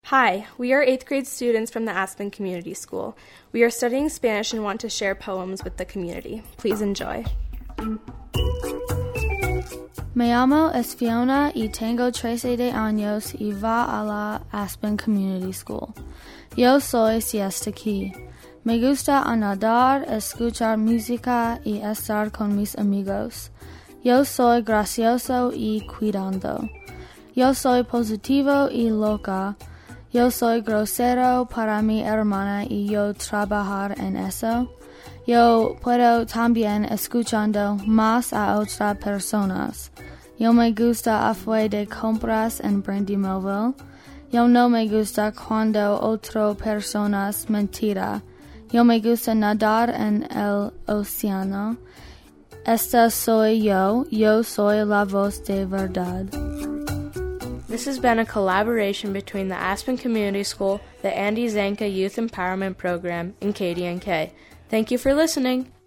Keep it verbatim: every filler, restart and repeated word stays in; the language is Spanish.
Hi, we are eighth grade students from the Aspen Community School. We are studying Spanish and want to share poems with the community. Please enjoy. Me llamo es Fiona y tengo trece de años y va a la Aspen Community School. Yo soy siesta aquí. Me gusta nadar, escuchar música y estar con mis amigos. Yo soy gracioso y cuidando. Yo soy positivo y loca. Yo soy grosero para mi hermana y yo trabajar en eso. Yo puedo también escuchando más a otras personas. Yo me gusta afuera de compras en Brandy Melville. Yo no me gusta cuando otras personas mentira. Yo me gusta nadar en el océano. Esta soy yo. Yo soy la voz de verdad. This has been a collaboration between the Aspen Community School, the Andy Zanka Youth Empowerment Program, and K D N K. Thank you for listening.